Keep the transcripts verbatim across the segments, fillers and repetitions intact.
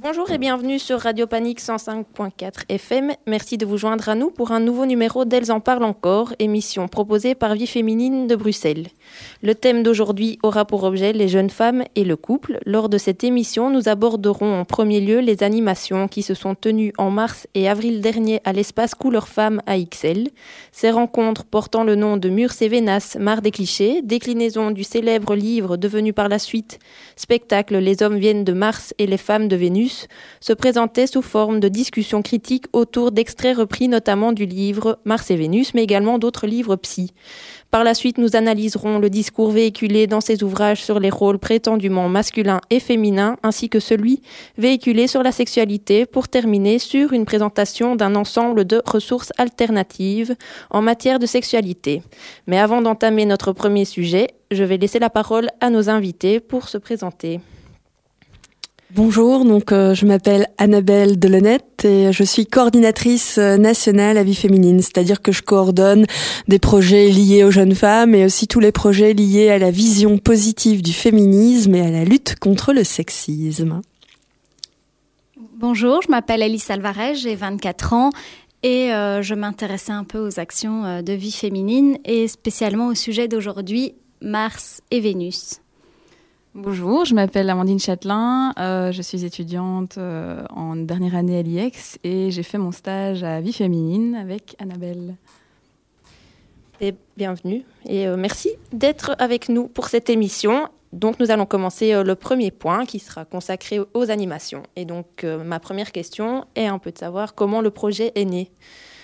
Bonjour et bienvenue sur Radio Panique cent cinq point quatre F M. Merci de vous joindre à nous pour un nouveau numéro d'Elles en parlent encore, émission proposée par Vie Féminine de Bruxelles. Le thème d'aujourd'hui aura pour objet les jeunes femmes et le couple. Lors de cette émission, nous aborderons en premier lieu les animations qui se sont tenues en mars et avril dernier à l'espace Couleur Femmes à Ixelles. Ces rencontres portant le nom de Murs et Vénas, Marre des clichés, déclinaison du célèbre livre devenu par la suite spectacle Les hommes viennent de Mars et les femmes de Vénus, se présentait sous forme de discussions critiques autour d'extraits repris notamment du livre Mars et Vénus, mais également d'autres livres psy. Par la suite, nous analyserons le discours véhiculé dans ces ouvrages sur les rôles prétendument masculins et féminins, ainsi que celui véhiculé sur la sexualité, pour terminer sur une présentation d'un ensemble de ressources alternatives en matière de sexualité. Mais avant d'entamer notre premier sujet, je vais laisser la parole à nos invités pour se présenter. Bonjour, donc euh, je m'appelle Annabelle Delonnette et je suis coordinatrice nationale à Vie Féminine, c'est-à-dire que je coordonne des projets liés aux jeunes femmes et aussi tous les projets liés à la vision positive du féminisme et à la lutte contre le sexisme. Bonjour, je m'appelle Alice Alvarez, j'ai vingt-quatre ans et euh, je m'intéressais un peu aux actions euh, de Vie Féminine et spécialement au sujet d'aujourd'hui, Mars et Vénus. Bonjour, je m'appelle Amandine Châtelain, euh, je suis étudiante euh, en dernière année à l'I E X et j'ai fait mon stage à Vie Féminine avec Annabelle. Et bienvenue et euh, merci d'être avec nous pour cette émission. Donc nous allons commencer euh, le premier point qui sera consacré aux animations. Et donc euh, ma première question est un peu de savoir comment le projet est né.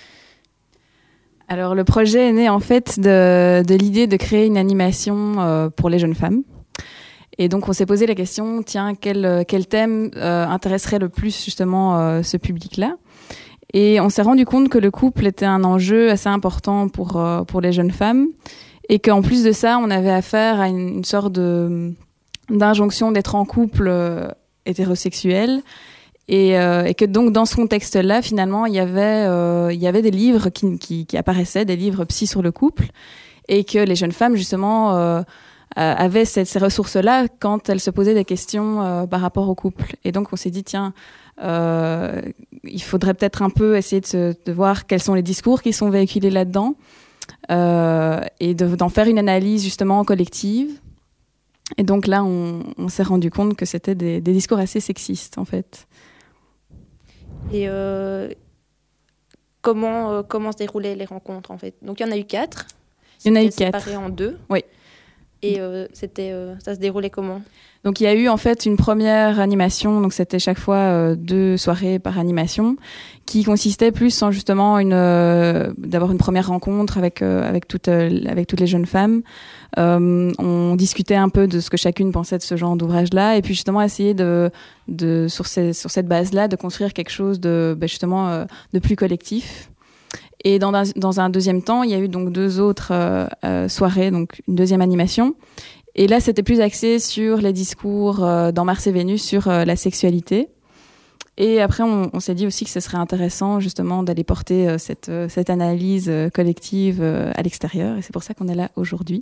Alors le projet est né en fait de, de l'idée de créer une animation euh, pour les jeunes femmes. Et donc, on s'est posé la question, tiens, quel, quel thème euh, intéresserait le plus justement euh, ce public-là ? Et on s'est rendu compte que le couple était un enjeu assez important pour, euh, pour les jeunes femmes et qu'en plus de ça, on avait affaire à une, une sorte de, d'injonction d'être en couple euh, hétérosexuel et, euh, et que donc, dans ce contexte-là, finalement, il y avait, euh, il y avait des livres qui, qui, qui apparaissaient, des livres psy sur le couple et que les jeunes femmes, justement... Euh, Euh, avait cette, ces ressources-là quand elle se posait des questions euh, par rapport au couple. Et donc, on s'est dit, tiens, euh, il faudrait peut-être un peu essayer de, se, de voir quels sont les discours qui sont véhiculés là-dedans euh, et de, d'en faire une analyse justement collective. Et donc là, on, on s'est rendu compte que c'était des, des discours assez sexistes, en fait. Et euh, comment, euh, comment se déroulaient les rencontres, en fait ? Donc, il y en a eu quatre. Il y en a eu C'était quatre. séparé en deux. Oui. Et euh, c'était, euh, ça se déroulait comment ? Donc il y a eu en fait une première animation, donc c'était chaque fois euh, deux soirées par animation, qui consistait plus en justement une euh, d'avoir une première rencontre avec euh, avec toutes euh, avec toutes les jeunes femmes. Euh, on discutait un peu de ce que chacune pensait de ce genre d'ouvrage-là, et puis justement essayer de de sur ces, sur cette base-là de construire quelque chose de ben, justement euh, de plus collectif. Et dans un, dans un deuxième temps, il y a eu donc deux autres euh, euh, soirées, donc une deuxième animation. Et là, c'était plus axé sur les discours euh, dans Mars et Vénus sur euh, la sexualité. Et après, on, on s'est dit aussi que ce serait intéressant justement d'aller porter euh, cette, euh, cette analyse euh, collective euh, à l'extérieur. Et c'est pour ça qu'on est là aujourd'hui.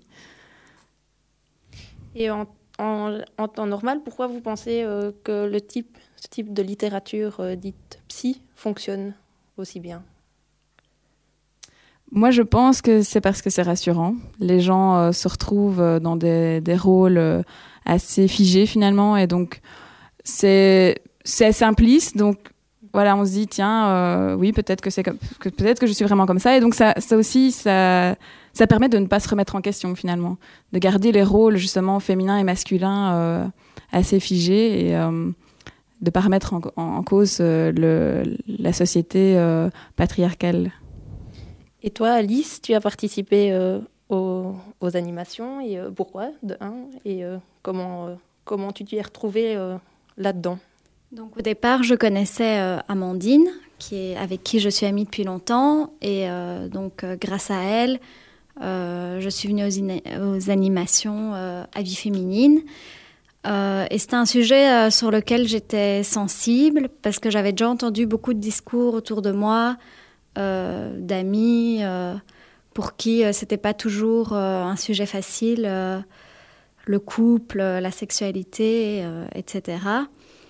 Et en, en, en temps normal, pourquoi vous pensez euh, que le type, ce type de littérature euh, dite psy fonctionne aussi bien ? Moi, je pense que c'est parce que c'est rassurant. Les gens euh, se retrouvent euh, dans des, des rôles euh, assez figés finalement, et donc c'est c'est simpliste. Donc voilà, on se dit tiens, euh, oui, peut-être que c'est comme, que peut-être que je suis vraiment comme ça, et donc ça, ça aussi, ça ça permet de ne pas se remettre en question finalement, de garder les rôles justement féminins et masculins euh, assez figés et euh, de pas remettre en, en, en cause euh, le la société euh, patriarcale. Et toi, Alice, tu as participé euh, aux, aux animations, et euh, pourquoi, de un, et euh, comment, euh, comment tu t'y es retrouvée euh, là-dedans ? Donc au départ, je connaissais euh, Amandine, qui est, avec qui je suis amie depuis longtemps, et euh, donc euh, grâce à elle, euh, je suis venue aux, in- aux animations euh, à Vie Féminine. Euh, et c'était un sujet euh, sur lequel j'étais sensible, parce que j'avais déjà entendu beaucoup de discours autour de moi, Euh, d'amis euh, pour qui euh, c'était pas toujours euh, un sujet facile, euh, le couple, euh, la sexualité, euh, et cetera.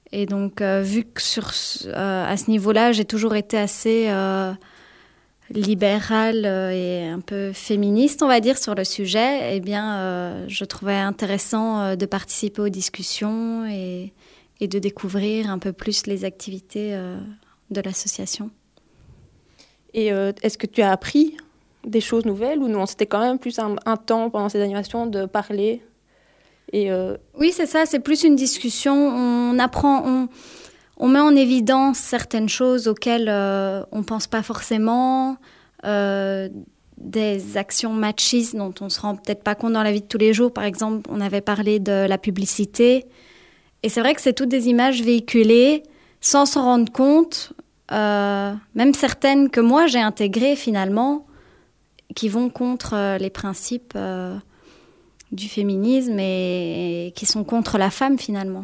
Et donc, euh, vu que sur, euh, à ce niveau-là, j'ai toujours été assez euh, libérale euh, et un peu féministe, on va dire, sur le sujet, eh bien, euh, je trouvais intéressant euh, de participer aux discussions et, et de découvrir un peu plus les activités euh, de l'association. Et euh, est-ce que tu as appris des choses nouvelles ou non? C'était quand même plus un, un temps pendant ces animations de parler et euh... Oui, c'est ça, c'est plus une discussion. On apprend, on, on met en évidence certaines choses auxquelles euh, on ne pense pas forcément, euh, des actions machistes dont on ne se rend peut-être pas compte dans la vie de tous les jours. Par exemple, on avait parlé de la publicité. Et c'est vrai que c'est toutes des images véhiculées sans s'en rendre compte, euh, même certaines que moi j'ai intégrées finalement, qui vont contre euh, les principes euh, du féminisme et, et qui sont contre la femme finalement.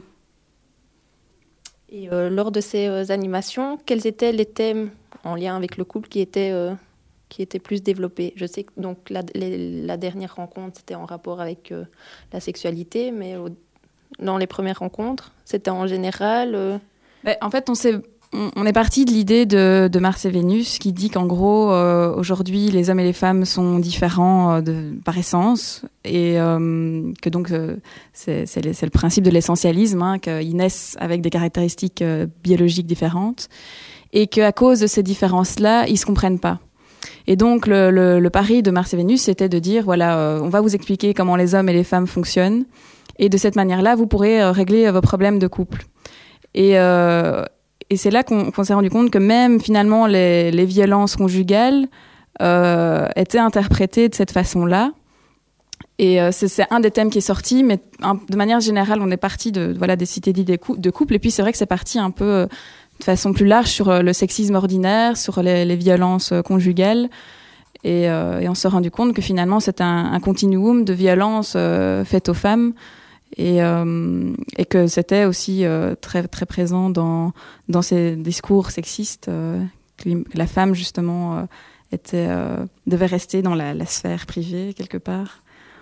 Et euh, lors de ces euh, animations, quels étaient les thèmes en lien avec le couple qui étaient, euh, qui étaient plus développés? Je sais que donc, la, les, la dernière rencontre, c'était en rapport avec euh, la sexualité, mais au, dans les premières rencontres, c'était en général... Euh... Ben, en fait, on s'est... On est parti de l'idée de, de Mars et Vénus qui dit qu'en gros, euh, aujourd'hui, les hommes et les femmes sont différents euh, de, par essence et euh, que donc euh, c'est, c'est, c'est le principe de l'essentialisme, hein, qu'ils naissent avec des caractéristiques euh, biologiques différentes et qu'à cause de ces différences-là, ils se comprennent pas. Et donc, le, le, le pari de Mars et Vénus, c'était de dire, voilà, euh, on va vous expliquer comment les hommes et les femmes fonctionnent et de cette manière-là, vous pourrez euh, régler euh, vos problèmes de couple. Et... Euh, Et c'est là qu'on, qu'on s'est rendu compte que même finalement les, les violences conjugales euh, étaient interprétées de cette façon-là. Et euh, c'est, c'est un des thèmes qui est sorti, mais un, de manière générale, on est parti de voilà des cités dites de couple. Et puis c'est vrai que c'est parti un peu euh, de façon plus large sur euh, le sexisme ordinaire, sur les, les violences euh, conjugales. Et, euh, et on s'est rendu compte que finalement c'est un, un continuum de violences euh, faites aux femmes. Et, euh, et que c'était aussi euh, très, très présent dans, dans ces discours sexistes, euh, que la femme, justement, euh, était, euh, devait rester dans la, la sphère privée, quelque part.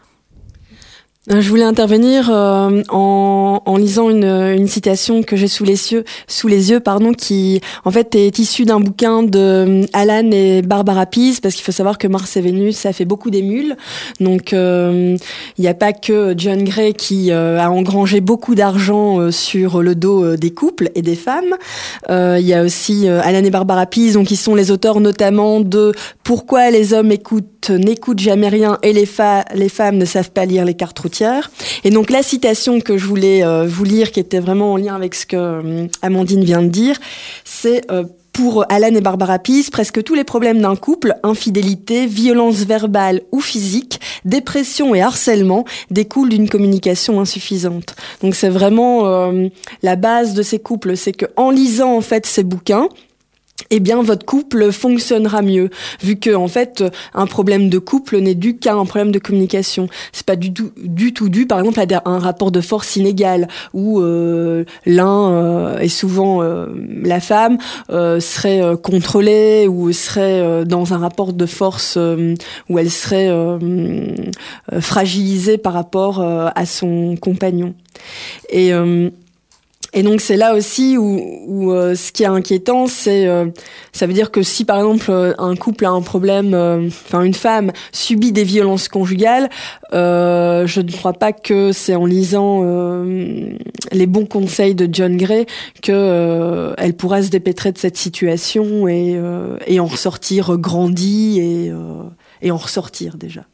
Je voulais intervenir euh, en, en lisant une, une citation que j'ai sous les yeux, sous les yeux, pardon, qui en fait est issue d'un bouquin de Alan et Barbara Pease, parce qu'il faut savoir que Mars et Vénus, ça fait beaucoup d'émules. Donc euh, il n'y a pas que John Gray qui euh, a engrangé beaucoup d'argent euh, sur le dos euh, des couples et des femmes. Euh, il y a aussi euh, Alan et Barbara Pease, donc qui sont les auteurs notamment de Pourquoi les hommes écoutent, n'écoutent jamais rien et les, fa- les femmes ne savent pas lire les cartes routières. Et donc la citation que je voulais euh, vous lire, qui était vraiment en lien avec ce que euh, Amandine vient de dire, c'est euh, pour Alan et Barbara Pease, presque tous les problèmes d'un couple, infidélité, violence verbale ou physique, dépression et harcèlement, découlent d'une communication insuffisante. Donc c'est vraiment euh, la base de ces couples, c'est que en lisant en fait ces bouquins, eh bien, votre couple fonctionnera mieux, vu que, en fait, un problème de couple n'est dû qu'à un problème de communication. C'est pas du tout, du tout dû, par exemple, à un rapport de force inégal, où euh, l'un, euh, et souvent euh, la femme, euh, serait euh, contrôlée, ou serait euh, dans un rapport de force euh, où elle serait euh, euh, fragilisée par rapport euh, à son compagnon. Et... Euh, Et donc c'est là aussi où, où euh, ce qui est inquiétant, c'est euh, ça veut dire que si par exemple euh, un couple a un problème, enfin euh, une femme subit des violences conjugales, euh, je ne crois pas que c'est en lisant euh, les bons conseils de John Gray que euh, elle pourra se dépêtrer de cette situation et euh, et en ressortir grandie et euh, et en ressortir déjà.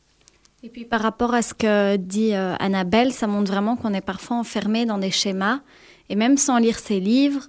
Et puis par rapport à ce que dit euh, Annabelle, ça montre vraiment qu'on est parfois enfermé dans des schémas. Et même sans lire ces livres,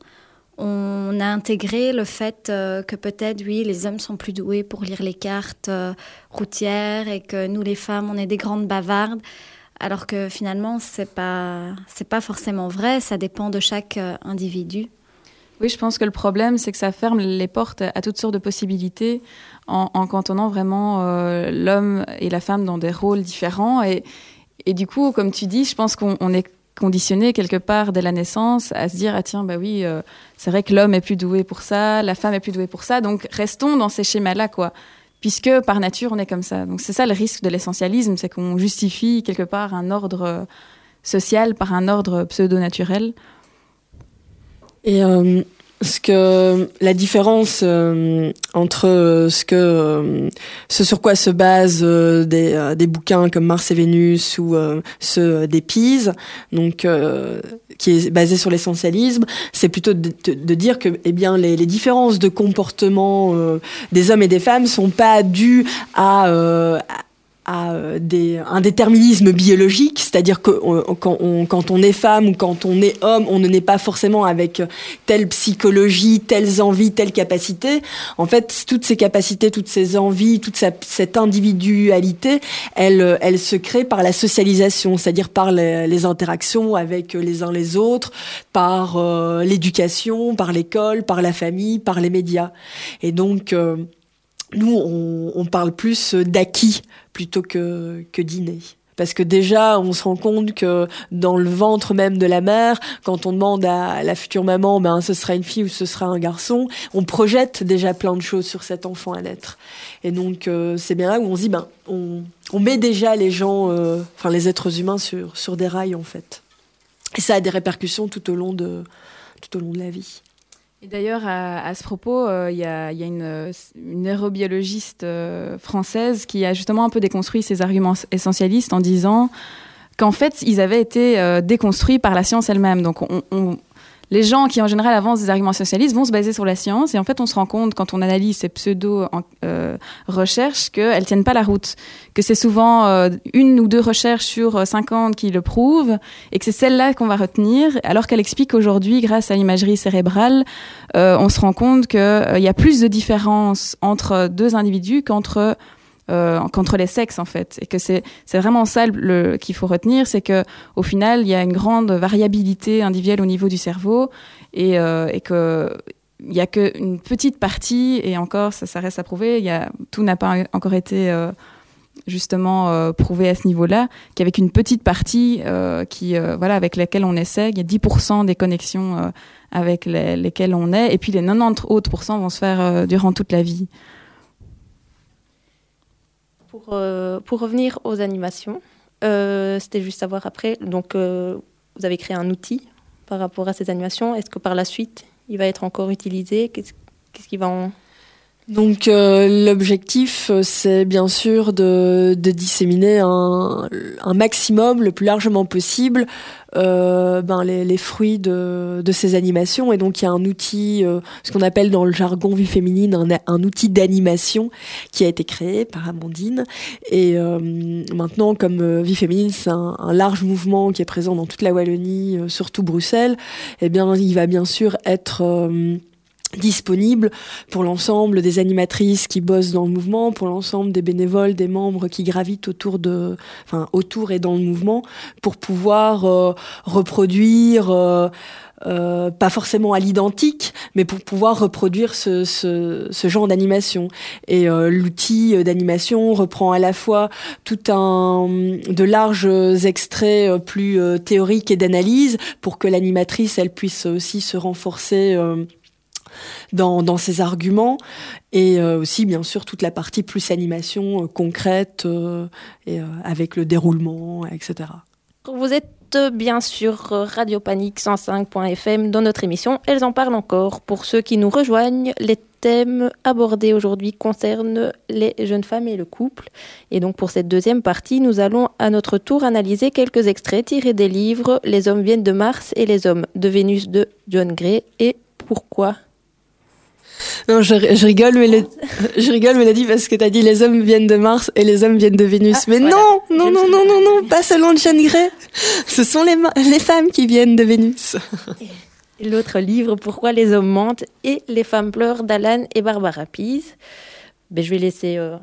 on a intégré le fait euh, que peut-être, oui, les hommes sont plus doués pour lire les cartes euh, routières et que nous, les femmes, on est des grandes bavardes. Alors que finalement, c'est pas, c'est pas forcément vrai, ça dépend de chaque euh, individu. Oui, je pense que le problème, c'est que ça ferme les portes à toutes sortes de possibilités en, en cantonnant vraiment euh, l'homme et la femme dans des rôles différents. Et, et du coup, comme tu dis, je pense qu'on on est conditionné quelque part dès la naissance à se dire ah tiens bah oui euh, c'est vrai que l'homme est plus doué pour ça, la femme est plus douée pour ça, donc restons dans ces schémas-là quoi, puisque par nature on est comme ça. Donc c'est ça le risque de l'essentialisme, c'est qu'on justifie quelque part un ordre social par un ordre pseudo-naturel. Et euh, ce que la différence euh, entre ce que euh, ce sur quoi se basent euh, des euh, des bouquins comme Mars et Vénus ou euh, ceux des Pease, donc euh, qui est basé sur l'essentialisme, c'est plutôt de, de, de dire que eh bien les, les différences de comportement euh, des hommes et des femmes sont pas dues à, euh, à à des, un déterminisme biologique, c'est-à-dire que on, quand, on, quand on est femme ou quand on est homme, on ne naît pas forcément avec telle psychologie, telles envies, telle capacité. En fait, toutes ces capacités, toutes ces envies, toute sa, cette individualité, elle, elle se crée par la socialisation, c'est-à-dire par les, les interactions avec les uns les autres, par euh, l'éducation, par l'école, par la famille, par les médias. Et donc... Euh, Nous, on, on parle plus d'acquis plutôt que, que d'inné. Parce que déjà, on se rend compte que dans le ventre même de la mère, quand on demande à la future maman, ben, ce sera une fille ou ce sera un garçon, on projette déjà plein de choses sur cet enfant à naître. Et donc, euh, c'est bien là où on se dit, ben, on, on met déjà les gens, euh, enfin les êtres humains sur, sur des rails, en fait. Et ça a des répercussions tout au long de, tout au long de la vie. Et d'ailleurs, à, à ce propos, il euh, y a, y a une, une neurobiologiste euh, française qui a justement un peu déconstruit ces arguments essentialistes en disant qu'en fait, ils avaient été euh, déconstruits par la science elle-même. Donc, on, on, les gens qui, en général, avancent des arguments essentialistes vont se baser sur la science. Et en fait, on se rend compte, quand on analyse ces pseudo-recherches, euh, qu'elles ne tiennent pas la route. Que c'est souvent euh, une ou deux recherches sur cinquante qui le prouvent, et que c'est celle-là qu'on va retenir, alors qu'elle explique qu'aujourd'hui, grâce à l'imagerie cérébrale, euh, on se rend compte qu'il euh, y a plus de différences entre deux individus qu'entre... Euh, qu'entre les sexes en fait, et que c'est c'est vraiment ça le, qu'il faut retenir, c'est que au final il y a une grande variabilité individuelle au niveau du cerveau, et euh, et que il y a que une petite partie, et encore ça, ça reste à prouver, il y a tout n'a pas encore été euh, justement euh, prouvé à ce niveau-là, qu'avec une petite partie euh, qui euh, voilà avec laquelle on essaie, il y a dix pour cent des connexions euh, avec les, lesquelles on est, et puis les quatre-vingt-dix autres pourcents vont se faire euh, durant toute la vie. Pour, euh, pour revenir aux animations, euh, c'était juste à voir après. Donc, euh, vous avez créé un outil par rapport à ces animations. Est-ce que par la suite, il va être encore utilisé ? Qu'est-ce, qu'est-ce qui va en... Donc euh, l'objectif, c'est bien sûr de, de disséminer un, un maximum, le plus largement possible, euh, ben les, les fruits de, de ces animations. Et donc il y a un outil, euh, ce qu'on appelle dans le jargon vie féminine, un, un outil d'animation qui a été créé par Amandine. Et euh, maintenant, comme euh, vie féminine, c'est un, un large mouvement qui est présent dans toute la Wallonie, euh, surtout Bruxelles, eh bien il va bien sûr être... Euh, disponible pour l'ensemble des animatrices qui bossent dans le mouvement, pour l'ensemble des bénévoles, des membres qui gravitent autour de, enfin autour et dans le mouvement, pour pouvoir euh, reproduire, euh, euh, pas forcément à l'identique, mais pour pouvoir reproduire ce, ce, ce genre d'animation. Et euh, l'outil d'animation reprend à la fois tout un de larges extraits plus euh, théoriques et d'analyse, pour que l'animatrice elle puisse aussi se renforcer. Euh, Dans, dans ses arguments, et euh, aussi bien sûr toute la partie plus animation euh, concrète euh, et euh, avec le déroulement, et cetera. Vous êtes bien sûr Radio Panique cent cinq point F M dans notre émission Elles en parlent encore. Pour ceux qui nous rejoignent, les thèmes abordés aujourd'hui concernent les jeunes femmes et le couple. Et donc pour cette deuxième partie, nous allons à notre tour analyser quelques extraits tirés des livres Les hommes viennent de Mars et Les hommes de Vénus de John Gray. Et pourquoi ? Non, je, je rigole, Mélodie, je rigole, Mélodie, parce que t'as dit les hommes viennent de Mars et les hommes viennent de Vénus. Ah, mais voilà. non, non, non, non, non, non, pas selon John Gray. Ce sont les, les femmes qui viennent de Vénus. Et l'autre livre, Pourquoi les hommes mentent et les femmes pleurent, d'Alan et Barbara Pease. Ben, je vais laisser euh,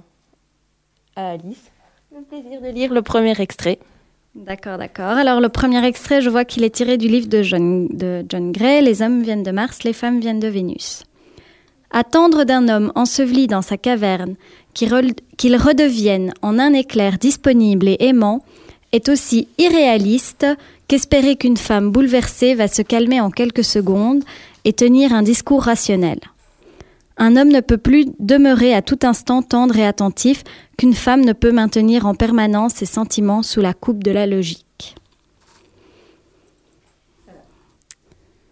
à Alice le plaisir de lire le premier extrait. D'accord, d'accord. Alors, le premier extrait, je vois qu'il est tiré du livre de John, de John Gray, Les hommes viennent de Mars, les femmes viennent de Vénus. Attendre d'un homme enseveli dans sa caverne qu'il, re, qu'il redevienne en un éclair disponible et aimant est aussi irréaliste qu'espérer qu'une femme bouleversée va se calmer en quelques secondes et tenir un discours rationnel. Un homme ne peut plus demeurer à tout instant tendre et attentif qu'une femme ne peut maintenir en permanence ses sentiments sous la coupe de la logique.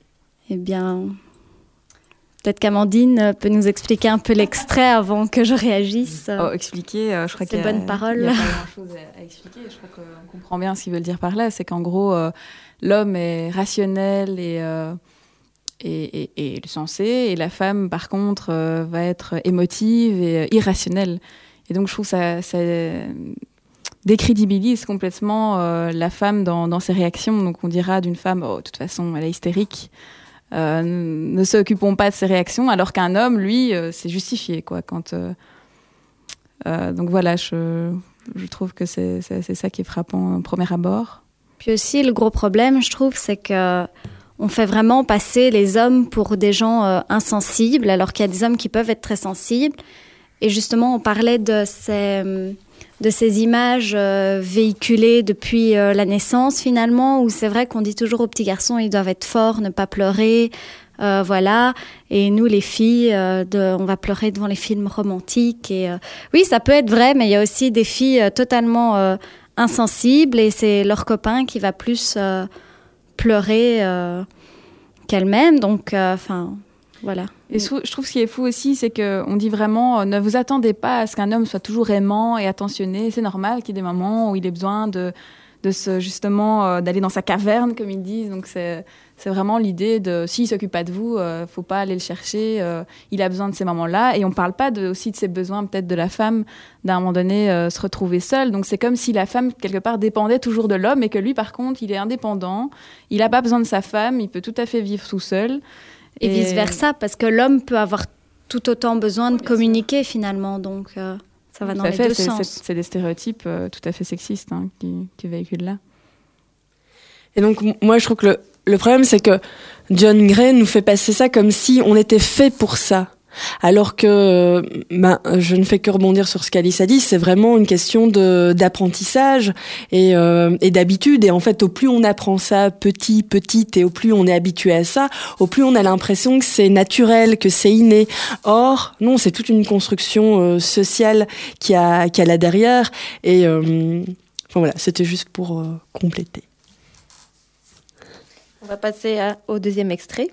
Eh bien, peut-être qu'Amandine peut nous expliquer un peu l'extrait avant que je réagisse. Oh, expliquer, euh, je crois qu'il y a, bonne parole. Il y a pas grand-chose à, à expliquer. Je crois qu'on comprend bien ce qu'ils veulent dire par là. C'est qu'en gros, euh, l'homme est rationnel et, euh, et, et, et sensé, et la femme, par contre, euh, va être émotive et euh, irrationnelle. Et donc, je trouve que ça, ça décrédibilise complètement euh, la femme dans, dans ses réactions. Donc, on dira d'une femme, oh, de toute façon, elle est hystérique. Euh, ne s'occupons pas de ses réactions, alors qu'un homme, lui, euh, c'est justifié, quoi. Quand, euh, euh, donc voilà, je, je trouve que c'est, c'est, c'est ça qui est frappant au premier abord. Puis aussi, le gros problème, je trouve, c'est que on fait vraiment passer les hommes pour des gens euh, insensibles, alors qu'il y a des hommes qui peuvent être très sensibles. Et justement, on parlait de ces, de ces images euh, véhiculées depuis euh, la naissance, finalement, où c'est vrai qu'on dit toujours aux petits garçons, ils doivent être forts, ne pas pleurer, euh, voilà. Et nous, les filles, euh, de, on va pleurer devant les films romantiques. Et euh, oui, ça peut être vrai, mais il y a aussi des filles euh, totalement euh, insensibles, et c'est leur copain qui va plus euh, pleurer euh, qu'elle-même. Donc, enfin, euh, voilà. Et je trouve ce qui est fou aussi, c'est qu'on dit vraiment, euh, ne vous attendez pas à ce qu'un homme soit toujours aimant et attentionné. C'est normal qu'il y ait des moments où il ait besoin de, de se, justement, euh, d'aller dans sa caverne, comme ils disent. Donc, c'est, c'est vraiment l'idée de, s'il ne s'occupe pas de vous, il euh, ne faut pas aller le chercher. Euh, il a besoin de ces moments-là. Et on ne parle pas de, aussi de ses besoins, peut-être, de la femme, d'un moment donné, euh, se retrouver seule. Donc, c'est comme si la femme, quelque part, dépendait toujours de l'homme, et que lui, par contre, il est indépendant. Il n'a pas besoin de sa femme. Il peut tout à fait vivre tout seul. Et, et vice-versa, parce que l'homme peut avoir tout autant besoin de communiquer, finalement. Donc, euh, ça va dans les fait, deux c'est, sens. C'est, c'est des stéréotypes euh, tout à fait sexistes hein, qui, qui véhiculent là. Et donc, moi, je trouve que le, le problème, c'est que John Gray nous fait passer ça comme si on était fait pour ça. Alors que, ben, je ne fais que rebondir sur ce qu'Alice a dit, c'est vraiment une question de d'apprentissage et, euh, et d'habitude. Et en fait, au plus on apprend ça petit, petite, et au plus on est habitué à ça, au plus on a l'impression que c'est naturel, que c'est inné. Or, non, c'est toute une construction euh, sociale qui a qui a là derrière. Et euh, enfin, voilà, c'était juste pour euh, compléter. On va passer à, au deuxième extrait.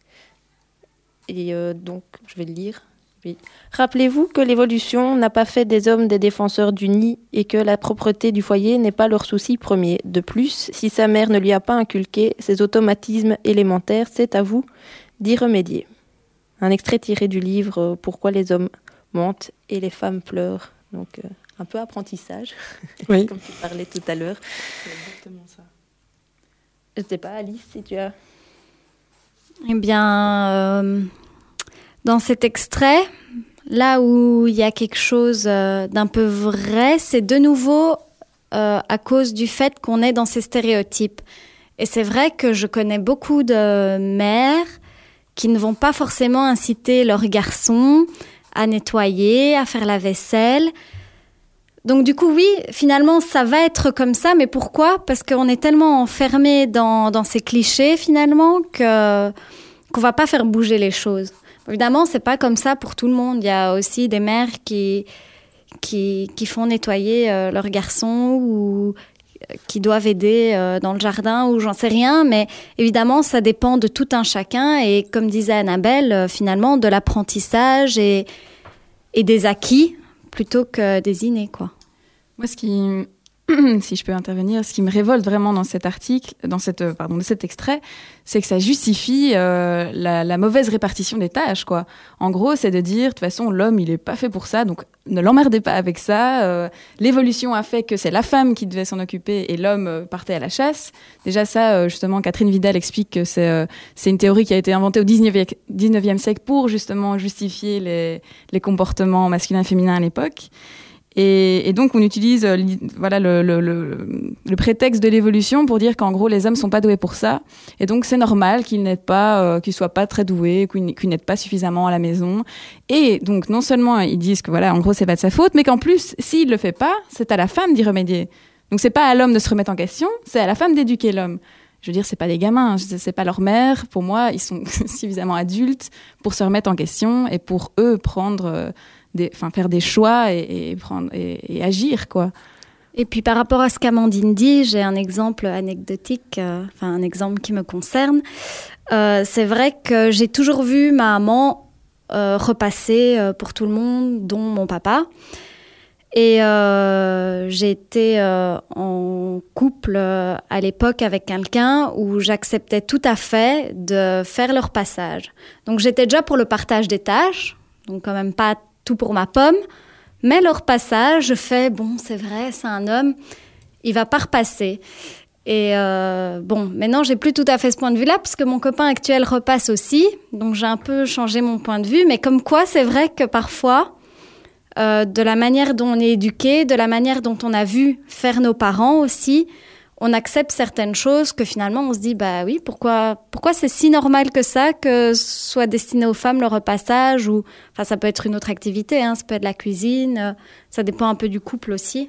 Et euh, donc, je vais le lire. Oui. Rappelez-vous que l'évolution n'a pas fait des hommes des défenseurs du nid et que la propreté du foyer n'est pas leur souci premier. De plus, si sa mère ne lui a pas inculqué ces automatismes élémentaires, c'est à vous d'y remédier. Un extrait tiré du livre euh, « Pourquoi les hommes mentent et les femmes pleurent ». Donc, euh, un peu apprentissage, oui. Comme tu parlais tout à l'heure. C'est exactement ça. Je ne sais pas, Alice, si tu as... Eh bien, euh, dans cet extrait, là où il y a quelque chose euh, d'un peu vrai, c'est de nouveau euh, à cause du fait qu'on est dans ces stéréotypes. Et c'est vrai que je connais beaucoup de mères qui ne vont pas forcément inciter leurs garçons à nettoyer, à faire la vaisselle. Donc du coup, oui, finalement, ça va être comme ça. Mais pourquoi ? Parce qu'on est tellement enfermé dans, dans ces clichés, finalement, que, qu'on ne va pas faire bouger les choses. Évidemment, ce n'est pas comme ça pour tout le monde. Il y a aussi des mères qui, qui, qui font nettoyer euh, leurs garçons ou qui doivent aider euh, dans le jardin ou j'en sais rien. Mais évidemment, ça dépend de tout un chacun. Et comme disait Annabelle, euh, finalement, de l'apprentissage et, et des acquis plutôt que des innés, quoi. Moi, ce qui, si je peux intervenir, ce qui me révolte vraiment dans cet article, dans cette, pardon, dans cet extrait, c'est que ça justifie euh, la, la mauvaise répartition des tâches, quoi. En gros, c'est de dire, de toute façon, l'homme, il est pas fait pour ça, donc ne l'emmerdez pas avec ça. Euh, l'évolution a fait que c'est la femme qui devait s'en occuper et l'homme euh, partait à la chasse. Déjà, ça, euh, justement, Catherine Vidal explique que c'est, euh, c'est une théorie qui a été inventée au dix-neuvième siècle pour justement justifier les, les comportements masculins et féminins à l'époque. Et, et donc, on utilise euh, voilà, le, le, le, le prétexte de l'évolution pour dire qu'en gros, les hommes sont pas doués pour ça. Et donc, c'est normal qu'ils n'aient pas, euh, qu'ils soient pas très doués, qu'ils, qu'ils n'aident pas suffisamment à la maison. Et donc, non seulement ils disent que voilà, en gros, c'est pas de sa faute, mais qu'en plus, s'il le fait pas, c'est à la femme d'y remédier. Donc, c'est pas à l'homme de se remettre en question, c'est à la femme d'éduquer l'homme. Je veux dire, c'est pas des gamins, c'est pas leur mère. Pour moi, ils sont suffisamment adultes pour se remettre en question et pour eux prendre... Euh, Des, enfin, faire des choix et, et, prendre, et, et agir, quoi. Et puis par rapport à ce qu'Amandine dit, j'ai un exemple anecdotique, euh, enfin un exemple qui me concerne. Euh, c'est vrai que j'ai toujours vu ma maman euh, repasser euh, pour tout le monde, dont mon papa. Et euh, j'ai été euh, en couple euh, à l'époque avec quelqu'un où j'acceptais tout à fait de faire leur passage. Donc j'étais déjà pour le partage des tâches, donc quand même pas tout pour ma pomme. Mais leur passage, je fais, bon, c'est vrai, c'est un homme, il va pas repasser. Et euh, bon, maintenant, j'ai plus tout à fait ce point de vue-là, parce que mon copain actuel repasse aussi, donc j'ai un peu changé mon point de vue. Mais comme quoi, c'est vrai que parfois, euh, de la manière dont on est éduqué, de la manière dont on a vu faire nos parents aussi, on accepte certaines choses que finalement, on se dit, bah oui, pourquoi, pourquoi c'est si normal que ça, que soit destiné aux femmes le repassage, ou, enfin, ça peut être une autre activité, hein, ça peut être la cuisine, euh, ça dépend un peu du couple aussi.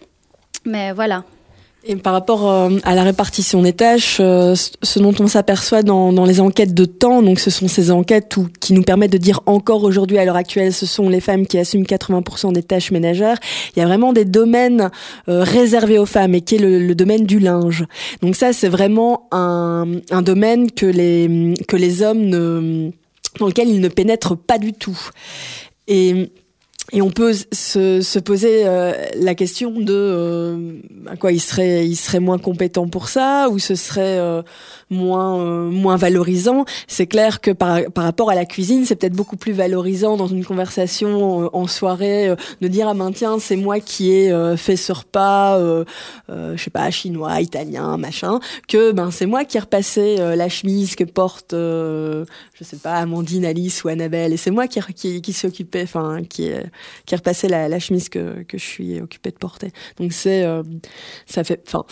Mais voilà. Et par rapport euh, à la répartition des tâches, euh, ce dont on s'aperçoit dans, dans les enquêtes de temps, donc ce sont ces enquêtes où, qui nous permettent de dire encore aujourd'hui, à l'heure actuelle, ce sont les femmes qui assument quatre-vingts pour cent des tâches ménagères. Il y a vraiment des domaines euh, réservés aux femmes, et qui est le, le domaine du linge. Donc ça, c'est vraiment un, un domaine que les que les hommes ne, dans lequel ils ne pénètrent pas du tout. Et Et on peut se, se poser euh, la question de euh, quoi, il serait, il serait moins compétent pour ça, ou ce serait euh, moins, euh, moins valorisant. C'est clair que par, par rapport à la cuisine, c'est peut-être beaucoup plus valorisant dans une conversation euh, en soirée euh, de dire ah ben tiens, c'est moi qui ai euh, fait ce repas, euh, euh, je sais pas, chinois, italien, machin, que ben c'est moi qui ai repassé euh, la chemise que porte, euh, je sais pas, Amandine, Alice ou Annabelle, et c'est moi qui qui, qui s'occupait, enfin qui est qui repassait la, la chemise que, que je suis occupée de porter. Donc c'est, euh, ça fait, enfin,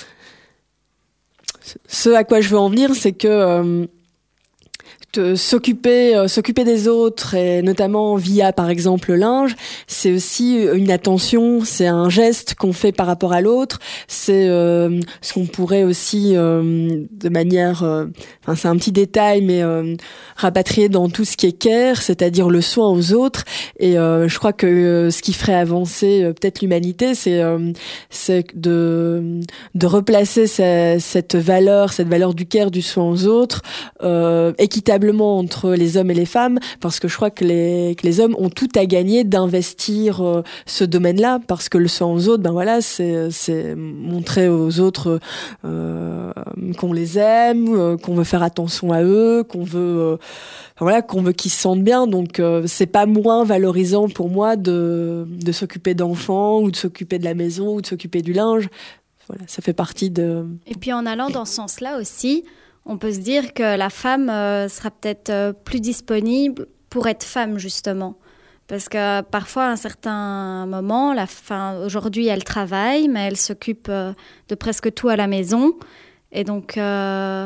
ce à quoi je veux en venir, c'est que euh, te, s'occuper, euh, s'occuper des autres, et notamment via, par exemple, le linge, c'est aussi une attention, c'est un geste qu'on fait par rapport à l'autre, c'est euh, ce qu'on pourrait aussi, euh, de manière, euh, enfin c'est un petit détail, mais euh, rapatrier dans tout ce qui est care, c'est-à-dire le soin aux autres. Et euh, je crois que euh, ce qui ferait avancer euh, peut-être l'humanité, c'est euh, c'est de de replacer ce, cette valeur, cette valeur du care, du soin aux autres, euh, équitablement entre les hommes et les femmes, parce que je crois que les que les hommes ont tout à gagner d'investir euh, ce domaine-là, parce que le soin aux autres, ben voilà, c'est c'est montrer aux autres euh, qu'on les aime, euh, qu'on veut faire attention à eux, qu'on veut euh, voilà, qu'on veut qu'ils se sentent bien. Donc euh, c'est pas moins valorisant pour moi de de s'occuper d'enfants, ou de s'occuper de la maison, ou de s'occuper du linge. Voilà, ça fait partie de... Et puis en allant dans ce sens-là aussi, on peut se dire que la femme euh, sera peut-être euh, plus disponible pour être femme, justement. Parce que parfois, à un certain moment, la fin, aujourd'hui, elle travaille, mais elle s'occupe euh, de presque tout à la maison. Et donc, euh,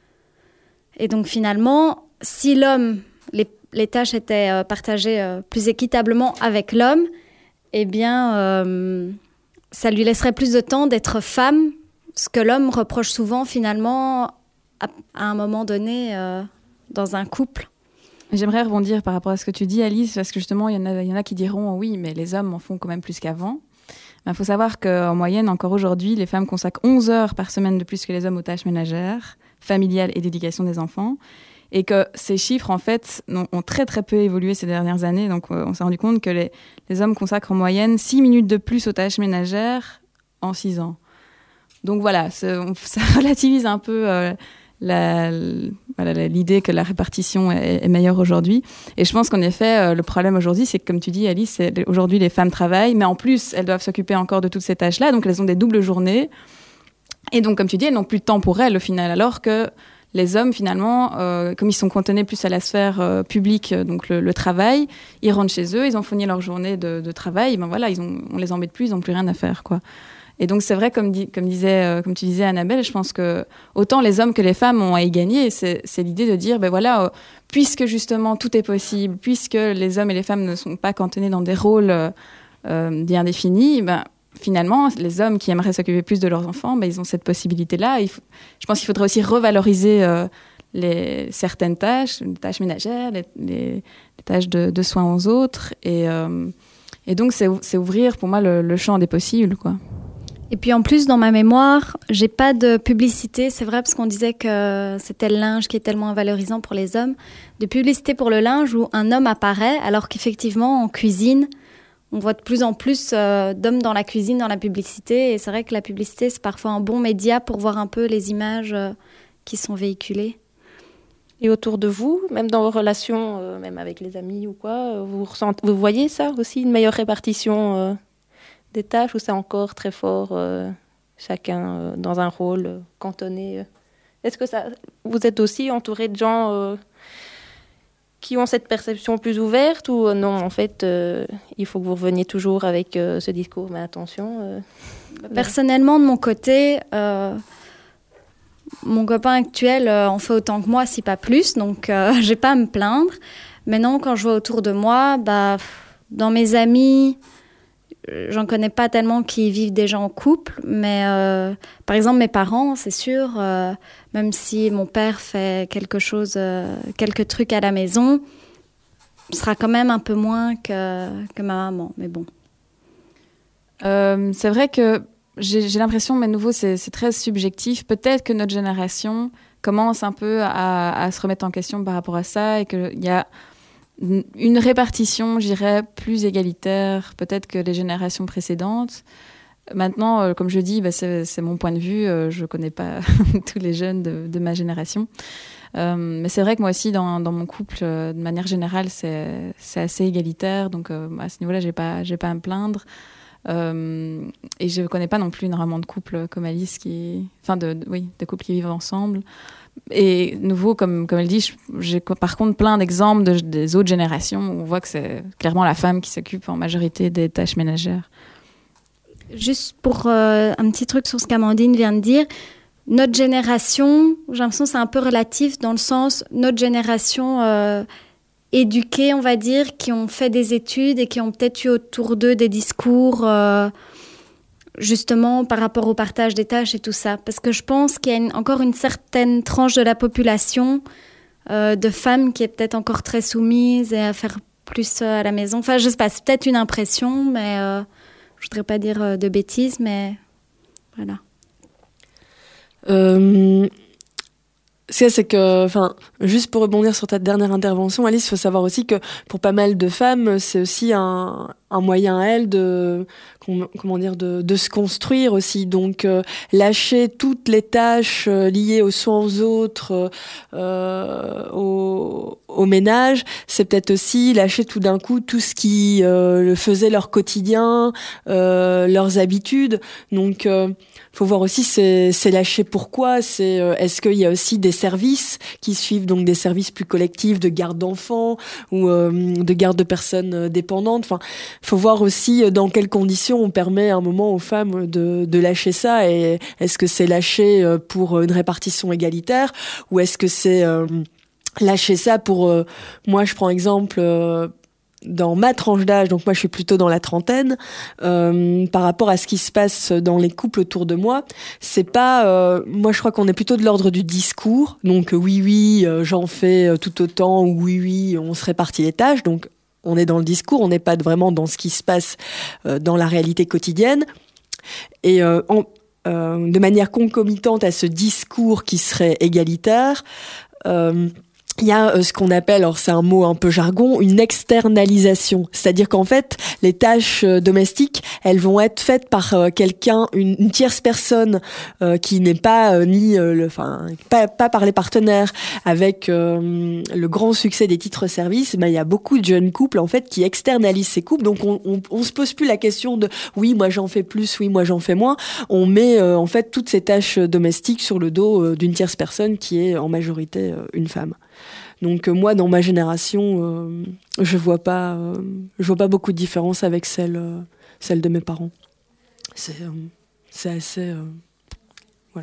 et donc finalement, si l'homme, les, les tâches étaient euh, partagées euh, plus équitablement avec l'homme, eh bien, euh, ça lui laisserait plus de temps d'être femme, ce que l'homme reproche souvent finalement à, à un moment donné euh, dans un couple. J'aimerais rebondir par rapport à ce que tu dis, Alice, parce que justement, il y en a, il y en a qui diront oui, mais les hommes en font quand même plus qu'avant. Il faut savoir qu'en moyenne, encore aujourd'hui, les femmes consacrent onze heures par semaine de plus que les hommes aux tâches ménagères, familiales et d'éducation des enfants. Et que ces chiffres, en fait, ont, ont très très peu évolué ces dernières années. Donc, on s'est rendu compte que les, les hommes consacrent en moyenne six minutes de plus aux tâches ménagères en six ans. Donc voilà, ça relativise un peu euh, la, voilà, l'idée que la répartition est, est meilleure aujourd'hui. Et je pense qu'en effet, euh, le problème aujourd'hui, c'est que, comme tu dis, Alice, c'est, aujourd'hui, les femmes travaillent, mais en plus, elles doivent s'occuper encore de toutes ces tâches-là. Donc, elles ont des doubles journées. Et donc, comme tu dis, elles n'ont plus de temps pour elles, au final. Alors que les hommes, finalement, euh, comme ils sont cantonnés plus à la sphère euh, publique, donc le, le travail, ils rentrent chez eux, ils ont fini leur journée de, de travail, ben voilà, ils ont, on les embête plus, ils n'ont plus rien à faire, quoi. Et donc c'est vrai, comme, di, comme, disait, euh, comme tu disais, Annabelle, je pense que autant les hommes que les femmes ont à y gagner. C'est, c'est l'idée de dire, ben voilà, euh, puisque justement tout est possible, puisque les hommes et les femmes ne sont pas cantonnés dans des rôles euh, bien définis, ben finalement, les hommes qui aimeraient s'occuper plus de leurs enfants, ben, ils ont cette possibilité-là. Il faut, je pense qu'il faudrait aussi revaloriser euh, les, certaines tâches, les tâches ménagères, les, les, les tâches de, de soins aux autres. Et, euh, et donc, c'est, c'est ouvrir, pour moi, le, le champ des possibles, quoi. Et puis en plus, dans ma mémoire, j'ai pas de publicité. C'est vrai parce qu'on disait que c'était le linge qui est tellement valorisant pour les hommes. De publicité pour le linge où un homme apparaît, alors qu'effectivement, en cuisine, on voit de plus en plus euh, d'hommes dans la cuisine, dans la publicité. Et c'est vrai que la publicité, c'est parfois un bon média pour voir un peu les images euh, qui sont véhiculées. Et autour de vous, même dans vos relations, euh, même avec les amis ou quoi, vous, ressentez, vous voyez ça aussi, une meilleure répartition euh, des tâches, ou c'est encore très fort, euh, chacun euh, dans un rôle euh, cantonné euh. Est-ce que ça, vous êtes aussi entouré de gens euh, qui ont cette perception plus ouverte, ou euh, non, en fait, euh, il faut que vous reveniez toujours avec euh, ce discours, mais attention. Euh, Personnellement, de mon côté, euh, mon copain actuel euh, en fait autant que moi, si pas plus, donc euh, j'ai pas à me plaindre. Maintenant, quand je vois autour de moi, bah, dans mes amis, j'en connais pas tellement qui vivent déjà en couple, mais euh, par exemple mes parents, c'est sûr, euh, même si mon père fait quelque chose, euh, quelques trucs à la maison, ce sera quand même un peu moins que, que ma maman, mais bon. Euh, c'est vrai que j'ai, j'ai l'impression, mais de nouveau, c'est, c'est très subjectif. Peut-être que notre génération commence un peu à, à se remettre en question par rapport à ça, et qu'il y a une répartition, je dirais, plus égalitaire, peut-être que les générations précédentes. Maintenant, euh, comme je dis, bah, c'est, c'est mon point de vue. Euh, je ne connais pas tous les jeunes de, de ma génération. Euh, mais c'est vrai que moi aussi, dans, dans mon couple, euh, de manière générale, c'est, c'est assez égalitaire. Donc, euh, à ce niveau-là, je n'ai pas, j'ai pas à me plaindre. Euh, et je ne connais pas non plus énormément de couples comme Alice, qui, enfin, de, de, oui, de couples qui vivent ensemble. Et nouveau, comme, comme elle dit, j'ai par contre plein d'exemples de, des autres générations où on voit que c'est clairement la femme qui s'occupe en majorité des tâches ménagères. Juste pour euh, un petit truc sur ce qu'Amandine vient de dire, notre génération, j'ai l'impression que c'est un peu relatif dans le sens, notre génération euh, éduquée, on va dire, qui ont fait des études et qui ont peut-être eu autour d'eux des discours... Euh, justement par rapport au partage des tâches et tout ça. Parce que je pense qu'il y a une, encore une certaine tranche de la population euh, de femmes qui est peut-être encore très soumise et à faire plus euh, à la maison. Enfin, je sais pas, c'est peut-être une impression, mais euh, je voudrais pas dire euh, de bêtises, mais voilà. Euh... Ce c'est que, enfin, juste pour rebondir sur ta dernière intervention, Alice, il faut savoir aussi que pour pas mal de femmes, c'est aussi un, un moyen à elles de, comment dire, de, de se construire aussi. Donc, euh, lâcher toutes les tâches euh, liées aux soins aux autres, euh, au, au ménage, c'est peut-être aussi lâcher tout d'un coup tout ce qui euh, faisait leur quotidien, euh, leurs habitudes. Donc, euh, faut voir aussi c'est, c'est lâcher pourquoi. C'est euh, est-ce qu'il y a aussi des services qui suivent, donc des services plus collectifs de garde d'enfants ou euh, de garde de personnes dépendantes. Enfin, faut voir aussi dans quelles conditions on permet à un moment aux femmes de, de lâcher ça. Et est-ce que c'est lâcher pour une répartition égalitaire, ou est-ce que c'est euh, lâcher ça pour euh, moi je prends exemple euh, dans ma tranche d'âge, donc moi je suis plutôt dans la trentaine, euh, par rapport à ce qui se passe dans les couples autour de moi, c'est pas, euh, moi je crois qu'on est plutôt de l'ordre du discours, donc euh, oui oui euh, j'en fais euh, tout autant, ou oui oui on se répartit les tâches, donc on est dans le discours, on n'est pas vraiment dans ce qui se passe euh, dans la réalité quotidienne, et euh, en, euh, de manière concomitante à ce discours qui serait égalitaire, euh, il y a euh, ce qu'on appelle, alors c'est un mot un peu jargon, une externalisation. C'est-à-dire qu'en fait, les tâches euh, domestiques, elles vont être faites par euh, quelqu'un, une, une tierce personne euh, qui n'est pas euh, ni, euh, le, enfin, pas, pas par les partenaires. Avec euh, le grand succès des titres-services, ben il y a beaucoup de jeunes couples en fait qui externalisent ces couples. Donc on, on, on se pose plus la question de oui moi j'en fais plus, oui moi j'en fais moins. On met euh, en fait toutes ces tâches domestiques sur le dos euh, d'une tierce personne qui est en majorité euh, une femme. Donc euh, moi, dans ma génération, euh, je vois pas, euh, je vois pas beaucoup de différence avec celle, euh, celle de mes parents. C'est, euh, c'est assez, euh, voilà.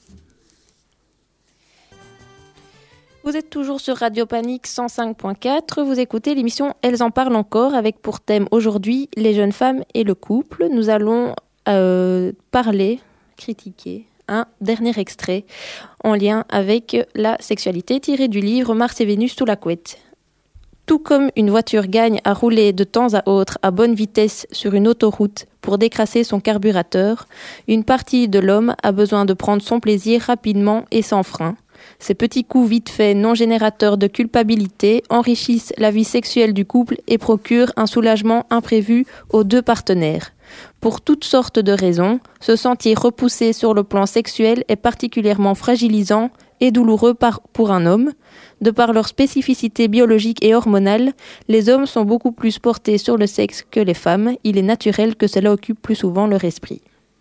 Vous êtes toujours sur Radio Panique cent cinq point quatre. Vous écoutez l'émission Elles en parlent encore, avec pour thème aujourd'hui les jeunes femmes et le couple. Nous allons euh, parler, critiquer un dernier extrait en lien avec la sexualité tiré du livre Mars et Vénus sous la couette. Tout comme une voiture gagne à rouler de temps à autre à bonne vitesse sur une autoroute pour décrasser son carburateur, une partie de l'homme a besoin de prendre son plaisir rapidement et sans frein. Ces petits coups vite faits non générateurs de culpabilité enrichissent la vie sexuelle du couple et procurent un soulagement imprévu aux deux partenaires. Pour toutes sortes de raisons, se sentir repoussé sur le plan sexuel est particulièrement fragilisant et douloureux par, pour un homme. De par leur spécificité biologique et hormonale, les hommes sont beaucoup plus portés sur le sexe que les femmes. Il est naturel que cela occupe plus souvent leur esprit.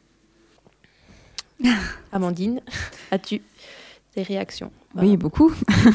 Amandine, as-tu des réactions? Oui, voilà. Beaucoup.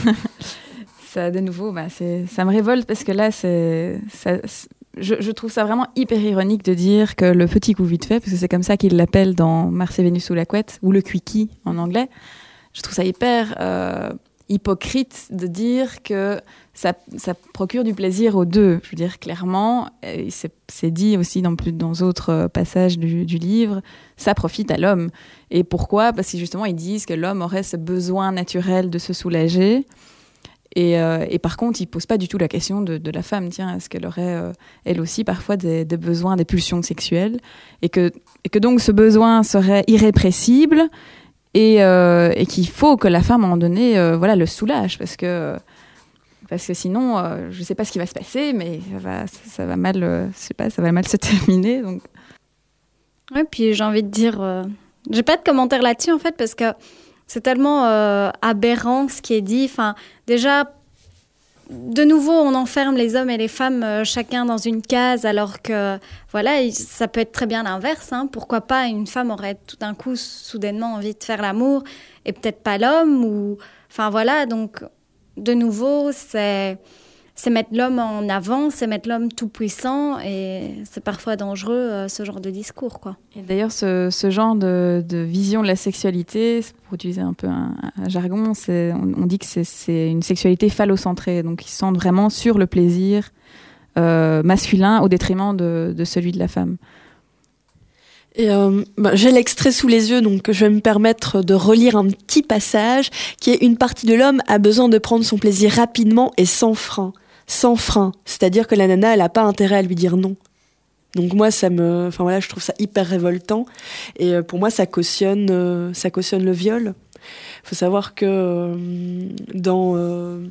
Ça, de nouveau, bah, c'est, ça me révolte parce que là, c'est, ça, c'est, je, je trouve ça vraiment hyper ironique de dire que le petit coup vite fait, parce que c'est comme ça qu'ils l'appellent dans Mars et Vénus sous la couette, ou le quickie en anglais. Je trouve ça hyper euh, hypocrite de dire que ça, ça procure du plaisir aux deux. Je veux dire, clairement, et c'est, c'est dit aussi dans plus dans d'autres passages du, du livre, ça profite à l'homme. Et pourquoi ? Parce que justement, ils disent que l'homme aurait ce besoin naturel de se soulager. Et, euh, et par contre, ils ne posent pas du tout la question de, de la femme. Tiens, est-ce qu'elle aurait, euh, elle aussi, parfois des, des besoins, des pulsions sexuelles ? Et que, et que donc, ce besoin serait irrépressible et, euh, et qu'il faut que la femme, à un moment donné, euh, voilà, le soulage. Parce que, parce que sinon, euh, je ne sais pas ce qui va se passer, mais ça va, ça, ça va, mal, euh, je sais pas, ça va mal se terminer. Donc. Oui, puis j'ai envie de dire... Euh... J'ai pas de commentaire là-dessus, en fait, parce que c'est tellement euh, aberrant ce qui est dit. Enfin, déjà, de nouveau, on enferme les hommes et les femmes euh, chacun dans une case, alors que, voilà, ça peut être très bien l'inverse. Hein. Pourquoi pas une femme aurait tout d'un coup, soudainement, envie de faire l'amour, et peut-être pas l'homme, ou... Enfin, voilà, donc, de nouveau, c'est... c'est mettre l'homme en avant, c'est mettre l'homme tout puissant, et c'est parfois dangereux, euh, ce genre de discours, quoi. Et d'ailleurs, ce, ce genre de, de vision de la sexualité, pour utiliser un peu un, un jargon, c'est, on, on dit que c'est, c'est une sexualité phallocentrée, donc ils se sentent vraiment sur le plaisir euh, masculin au détriment de, de celui de la femme. Et euh, bah, j'ai l'extrait sous les yeux, donc je vais me permettre de relire un petit passage qui est: une partie de l'homme a besoin de prendre son plaisir rapidement et sans frein. Sans frein, c'est-à-dire que la nana, elle a pas intérêt à lui dire non. Donc moi, ça me, enfin voilà, je trouve ça hyper révoltant. Et pour moi, ça cautionne, euh, ça cautionne le viol. Il faut savoir que euh, dans euh,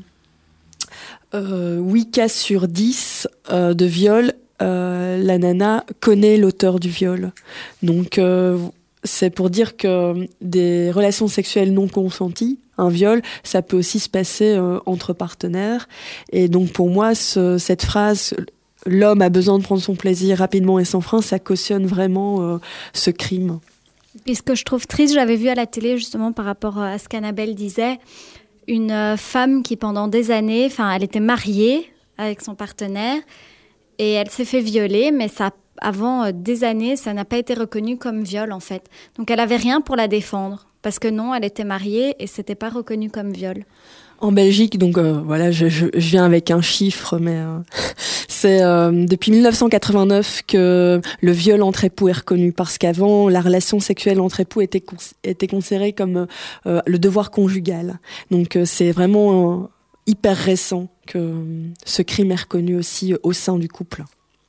euh, huit cas sur dix euh, de viol, euh, la nana connaît l'auteur du viol. Donc euh, c'est pour dire que des relations sexuelles non consenties, un viol, ça peut aussi se passer euh, entre partenaires. Et donc pour moi, ce, cette phrase « l'homme a besoin de prendre son plaisir rapidement et sans frein », ça cautionne vraiment euh, ce crime. Puis ce que je trouve triste, j'avais vu à la télé justement par rapport à ce qu'Annabelle disait, une euh, femme qui pendant des années, enfin elle était mariée avec son partenaire et elle s'est fait violer, mais ça avant euh, des années, ça n'a pas été reconnu comme viol en fait. Donc elle avait rien pour la défendre. Parce que non, elle était mariée et c'était pas reconnu comme viol. En Belgique, donc euh, voilà, je, je, je viens avec un chiffre, mais euh, c'est euh, depuis dix-neuf cent quatre-vingt-neuf que le viol entre époux est reconnu, parce qu'avant, la relation sexuelle entre époux était, cons- était considérée comme euh, le devoir conjugal. Donc euh, c'est vraiment euh, hyper récent que euh, ce crime est reconnu aussi euh, au sein du couple.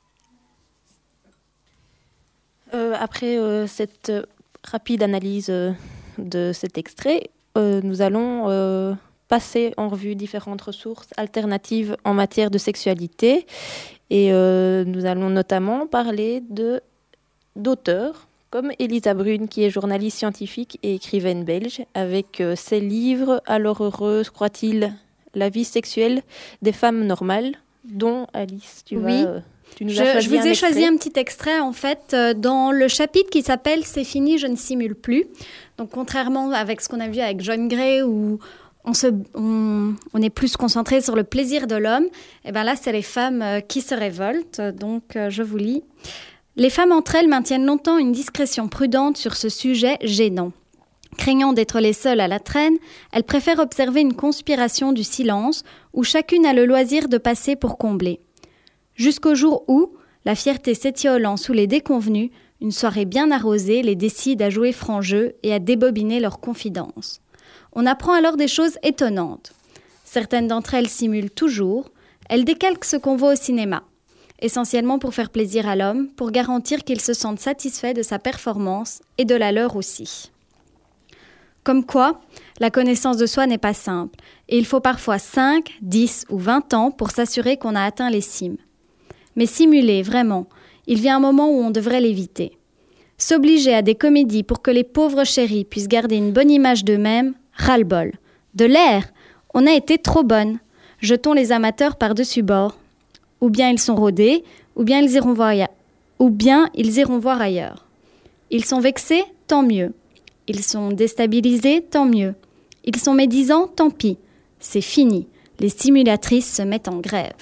Euh, après euh, cette rapide analyse euh, de cet extrait, euh, nous allons euh, passer en revue différentes ressources alternatives en matière de sexualité et euh, nous allons notamment parler de, d'auteurs comme Elisa Brune, qui est journaliste scientifique et écrivaine belge, avec euh, ses livres « Alors heureuse, croit-il, la vie sexuelle des femmes normales », dont Alice, tu oui. vas... Euh, Tu nous je, as choisi je vous un ai extrait. choisi un petit extrait, en fait, euh, dans le chapitre qui s'appelle « C'est fini, je ne simule plus ». Donc, contrairement avec ce qu'on a vu avec John Gray, où on, se, on, on est plus concentré sur le plaisir de l'homme, et bien là, c'est les femmes euh, qui se révoltent. Donc, euh, je vous lis. « Les femmes entre elles maintiennent longtemps une discrétion prudente sur ce sujet gênant. Craignant d'être les seules à la traîne, elles préfèrent observer une conspiration du silence où chacune a le loisir de passer pour combler. Jusqu'au jour où, la fierté s'étiolant sous les déconvenus, une soirée bien arrosée les décide à jouer franc jeu et à débobiner leurs confidences. On apprend alors des choses étonnantes. Certaines d'entre elles simulent toujours, Elle décalque ce qu'on voit au cinéma, essentiellement pour faire plaisir à l'homme, pour garantir qu'il se sente satisfait de sa performance et de la leur aussi. Comme quoi, la connaissance de soi n'est pas simple, et il faut parfois cinq, dix ou vingt ans pour s'assurer qu'on a atteint les cimes. Mais simuler, vraiment, il vient un moment où on devrait l'éviter. S'obliger à des comédies pour que les pauvres chéris puissent garder une bonne image d'eux-mêmes, ras-le-bol. De l'air, on a été trop bonnes. Jetons les amateurs par-dessus bord. Ou bien ils sont rodés, ou bien ils iront voir ailleurs. Ou bien ils iront voir ailleurs. Ils sont vexés, tant mieux. Ils sont déstabilisés, tant mieux. Ils sont médisants, tant pis. C'est fini. Les simulatrices se mettent en grève.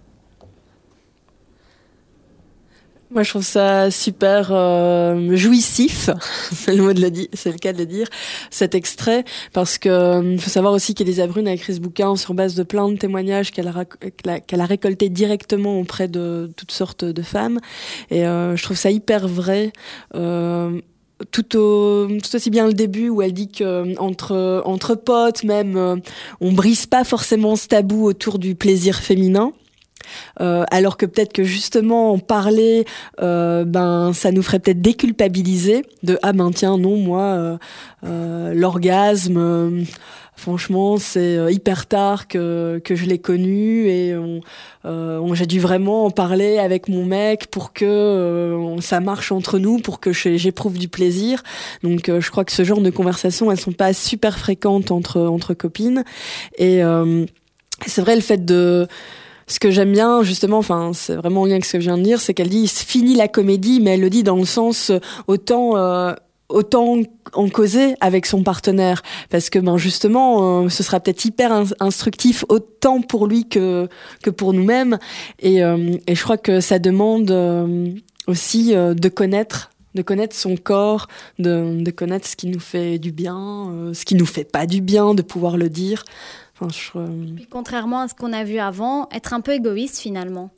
Moi, je trouve ça super euh, jouissif, c'est le mot de le dire, c'est le cas de le dire, cet extrait, parce que il faut savoir aussi qu'Elisa Brune a écrit ce bouquin sur base de plein de témoignages qu'elle a, qu'elle a récoltés directement auprès de toutes sortes de femmes, et euh, je trouve ça hyper vrai. Euh, Tout, au, tout aussi bien le début où elle dit que entre entre potes même euh, on brise pas forcément ce tabou autour du plaisir féminin. Euh, alors que peut-être que justement en parler, euh, ben ça nous ferait peut-être déculpabiliser de ah ben tiens non moi euh, euh, l'orgasme euh, franchement c'est euh, hyper tard que que je l'ai connu et on, euh, on, j'ai dû vraiment en parler avec mon mec pour que euh, ça marche entre nous, pour que j'éprouve du plaisir. Donc euh, je crois que ce genre de conversations elles sont pas super fréquentes entre entre copines et euh, c'est vrai le fait de Ce que j'aime bien, justement, enfin, c'est vraiment en lien avec ce que je viens de dire, c'est qu'elle dit, fini la comédie, mais elle le dit dans le sens, autant, euh, autant en causer avec son partenaire. Parce que, ben, justement, euh, ce sera peut-être hyper in- instructif, autant pour lui que, que pour nous-mêmes. Et, euh, et je crois que ça demande euh, aussi euh, de connaître de connaître son corps, de, de connaître ce qui nous fait du bien, euh, ce qui nous fait pas du bien, de pouvoir le dire. Enfin, je... Puis, contrairement à ce qu'on a vu avant, être un peu égoïste finalement.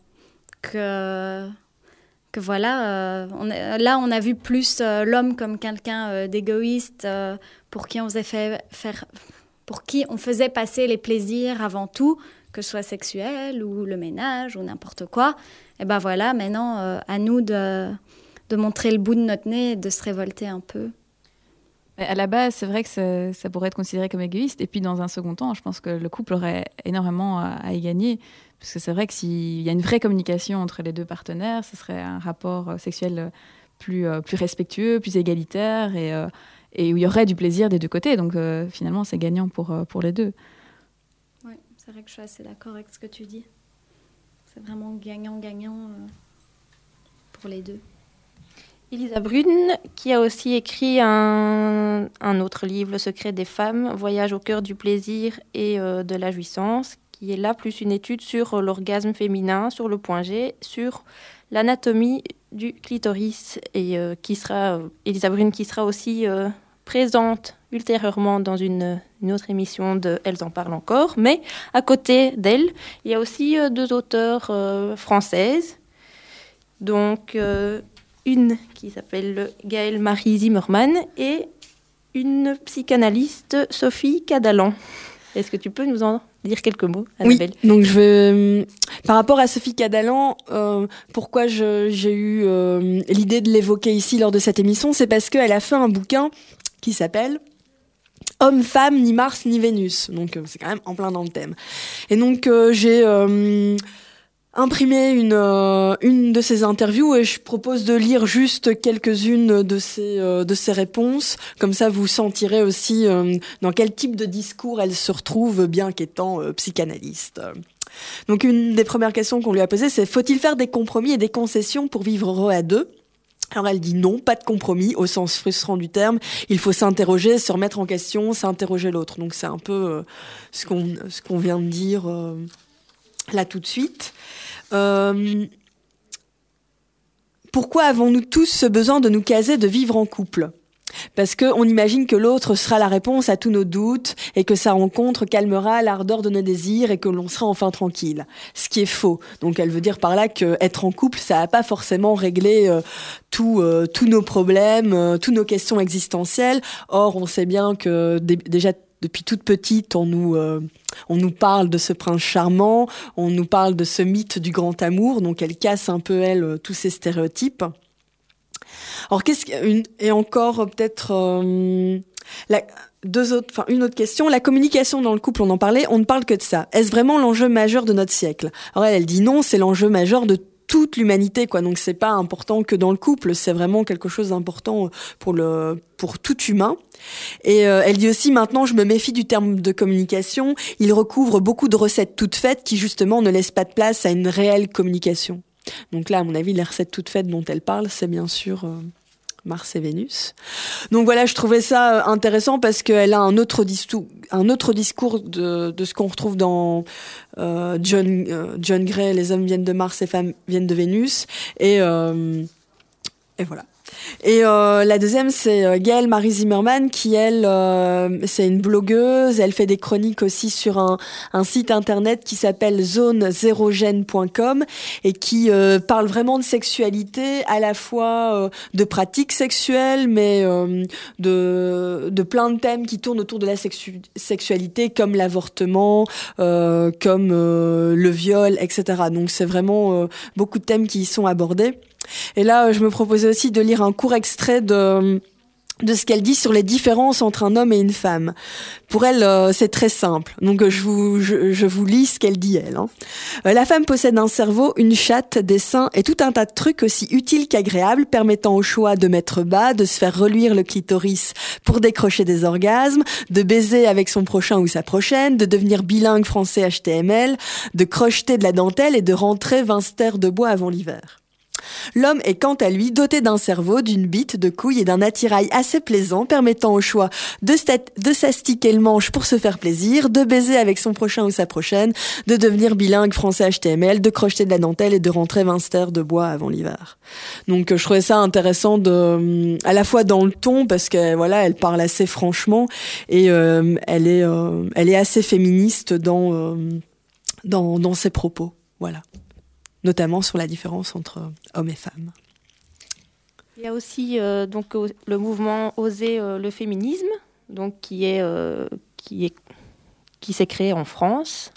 Que, que voilà, euh, on a, là on a vu plus euh, l'homme comme quelqu'un euh, d'égoïste euh, pour qui on faisait fait, faire, pour qui on faisait passer les plaisirs avant tout, que ce soit sexuel ou le ménage ou n'importe quoi. Et ben voilà, maintenant euh, à nous de, de montrer le bout de notre nez et de se révolter un peu. À la base, c'est vrai que ça, ça pourrait être considéré comme égoïste. Et puis, dans un second temps, je pense que le couple aurait énormément à, à y gagner. Parce que c'est vrai que s'il y a une vraie communication entre les deux partenaires, ce serait un rapport sexuel plus, plus respectueux, plus égalitaire et, et où il y aurait du plaisir des deux côtés. Donc, euh, finalement, c'est gagnant pour, pour les deux. Oui, c'est vrai que je suis assez d'accord avec ce que tu dis. C'est vraiment gagnant-gagnant euh, pour les deux. Elisa Brune, qui a aussi écrit un, un autre livre, Le secret des femmes, Voyage au cœur du plaisir et euh, de la jouissance, qui est là plus une étude sur l'orgasme féminin, sur le point G, sur l'anatomie du clitoris, et euh, qui sera, euh, Elisa Brune qui sera aussi euh, présente ultérieurement dans une, une autre émission de Elles en parlent encore. Mais à côté d'elle, il y a aussi euh, deux auteurs euh, françaises, donc... Euh, une qui s'appelle Gaëlle Marie Zimmermann et une psychanalyste, Sophie Cadalan. Est-ce que tu peux nous en dire quelques mots, Annabelle ? Oui, donc je vais... Par rapport à Sophie Cadalan, euh, pourquoi je, j'ai eu euh, l'idée de l'évoquer ici lors de cette émission, c'est parce qu'elle a fait un bouquin qui s'appelle « Homme-femme, ni Mars, ni Vénus ». Donc euh, c'est quand même en plein dans le thème. Et donc euh, j'ai... Euh, imprimé une euh, une de ces interviews et je propose de lire juste quelques-unes de ces euh, de ces réponses, comme ça vous sentirez aussi euh, dans quel type de discours elle se retrouve, bien qu'étant euh, psychanalyste. Donc une des premières questions qu'on lui a posées, c'est: faut-il faire des compromis et des concessions pour vivre heureux à deux ? Alors elle dit non, pas de compromis au sens frustrant du terme. Il faut s'interroger, se remettre en question, s'interroger l'autre. Donc c'est un peu euh, ce qu'on ce qu'on vient de dire euh, là tout de suite. Euh, pourquoi avons-nous tous ce besoin de nous caser, de vivre en couple ? Parce qu'on imagine que l'autre sera la réponse à tous nos doutes et que sa rencontre calmera l'ardeur de nos désirs et que l'on sera enfin tranquille. Ce qui est faux. Donc elle veut dire par là qu'être en couple, ça n'a pas forcément réglé euh, tout, euh, tous nos problèmes, euh, toutes nos questions existentielles. Or, on sait bien que d- déjà depuis toute petite, on nous, euh, on nous parle de ce prince charmant, on nous parle de ce mythe du grand amour, donc elle casse un peu, elle, tous ces stéréotypes. Alors, qu'est-ce qu'une, et encore, peut-être, euh, la, deux autres, enfin, une autre question. La communication dans le couple, on en parlait, on ne parle que de ça. Est-ce vraiment l'enjeu majeur de notre siècle? Alors, elle, elle dit non, c'est l'enjeu majeur de toute l'humanité, quoi. Donc, c'est pas important que dans le couple, c'est vraiment quelque chose d'important pour le, pour tout humain. Et euh, elle dit aussi, maintenant, je me méfie du terme de communication. Il recouvre beaucoup de recettes toutes faites qui, justement, ne laissent pas de place à une réelle communication. Donc là, à mon avis, les recettes toutes faites dont elle parle, c'est bien sûr euh, Mars et Vénus. Donc voilà, je trouvais ça intéressant parce qu'elle a un autre discours, un autre discours de, de ce qu'on retrouve dans euh, John, euh, John Gray, les hommes viennent de Mars, les femmes viennent de Vénus. Et, euh, et voilà. Et euh, la deuxième, c'est euh, Gaëlle Marie Zimmerman, qui, elle, euh, c'est une blogueuse. Elle fait des chroniques aussi sur un, un site internet qui s'appelle zone zéro gène point com et qui euh, parle vraiment de sexualité, à la fois euh, de pratiques sexuelles, mais euh, de, de plein de thèmes qui tournent autour de la sexu- sexualité, comme l'avortement, euh, comme euh, le viol, et cetera. Donc, c'est vraiment euh, beaucoup de thèmes qui y sont abordés. Et là, je me proposais aussi de lire un court extrait de, de ce qu'elle dit sur les différences entre un homme et une femme. Pour elle, euh, c'est très simple. Donc, je vous, je, je vous lis ce qu'elle dit, elle. Hein. Euh, la femme possède un cerveau, une chatte, des seins et tout un tas de trucs aussi utiles qu'agréables, permettant au choix de mettre bas, de se faire reluire le clitoris pour décrocher des orgasmes, de baiser avec son prochain ou sa prochaine, de devenir bilingue français H T M L, de crocheter de la dentelle et de rentrer vingt stères de bois avant l'hiver. L'homme est quant à lui doté d'un cerveau, d'une bite, de couilles et d'un attirail assez plaisant, permettant au choix de, stat- de s'astiquer le manche pour se faire plaisir, de baiser avec son prochain ou sa prochaine, de devenir bilingue français H T M L, de crocheter de la dentelle et de rentrer vingt stères de bois avant l'hiver. Donc je trouvais ça intéressant de, à la fois dans le ton, parce que voilà, elle parle assez franchement et euh, elle est, euh, elle est assez féministe dans, euh, dans, dans ses propos. Voilà. Notamment sur la différence entre hommes et femmes. Il y a aussi euh, donc le mouvement Oser euh, le féminisme, donc qui est euh, qui est qui s'est créé en France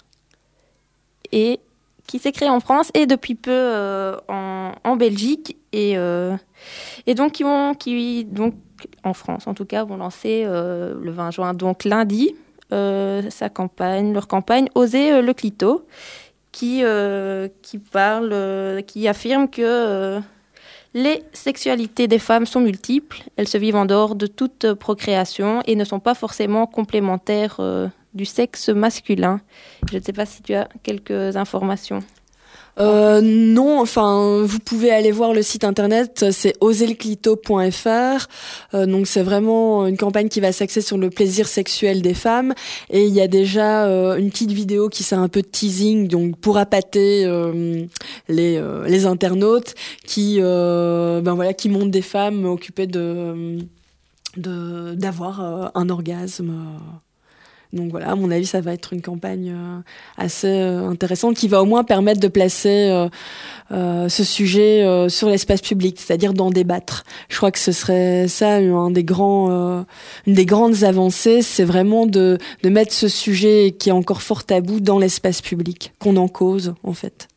et qui s'est créé en France et depuis peu euh, en, en Belgique et euh, et donc qui vont qui donc en France en tout cas vont lancer euh, le vingt juin, donc lundi, euh, sa campagne leur campagne Oser euh, le clito. Qui, euh, qui parle, euh, qui affirme que euh, les sexualités des femmes sont multiples, elles se vivent en dehors de toute procréation et ne sont pas forcément complémentaires euh, du sexe masculin. Je ne sais pas si tu as quelques informations. Euh, non, enfin, vous pouvez aller voir le site internet, c'est oser le clito point f r. Euh, donc c'est vraiment une campagne qui va s'axer sur le plaisir sexuel des femmes. Et il y a déjà euh, une petite vidéo qui sert un peu de teasing, donc pour appâter euh, les euh, les internautes, qui euh, ben voilà, qui montrent des femmes occupées de de d'avoir euh, un orgasme. Euh. Donc voilà, à mon avis, ça va être une campagne euh, assez euh, intéressante qui va au moins permettre de placer euh, euh, ce sujet euh, sur l'espace public, c'est-à-dire d'en débattre. Je crois que ce serait ça un des grands, euh, une des grandes avancées, c'est vraiment de, de mettre ce sujet qui est encore fort tabou dans l'espace public, qu'on en cause en fait.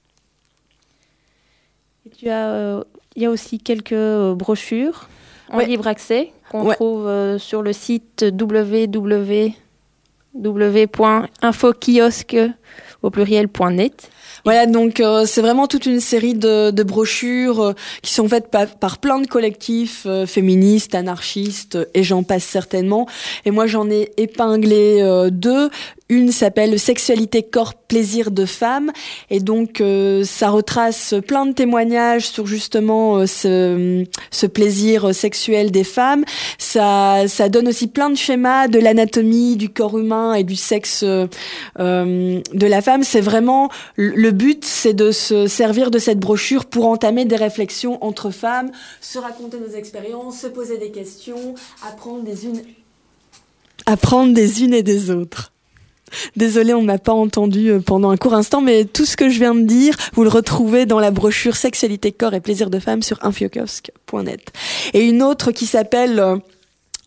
Et tu as, euh, il y a aussi quelques euh, brochures en ouais. libre accès qu'on ouais. trouve euh, sur le site w w w point infokiosque au pluriel point net. Voilà, donc euh, c'est vraiment toute une série de, de brochures euh, qui sont faites par, par plein de collectifs euh, féministes, anarchistes, et j'en passe certainement. Et moi, j'en ai épinglé euh, deux. Une s'appelle « Sexualité, corps, plaisir de femme » et donc euh, ça retrace plein de témoignages sur justement euh, ce, ce plaisir sexuel des femmes. Ça, ça donne aussi plein de schémas de l'anatomie, du corps humain et du sexe euh, de la femme. C'est vraiment... Le but, c'est de se servir de cette brochure pour entamer des réflexions entre femmes, se raconter nos expériences, se poser des questions, apprendre des unes, apprendre des unes et des autres. Désolée, on ne m'a pas entendu pendant un court instant, mais tout ce que je viens de dire, vous le retrouvez dans la brochure Sexualité, corps et plaisir de femme sur infokiosque point net. Et une autre qui s'appelle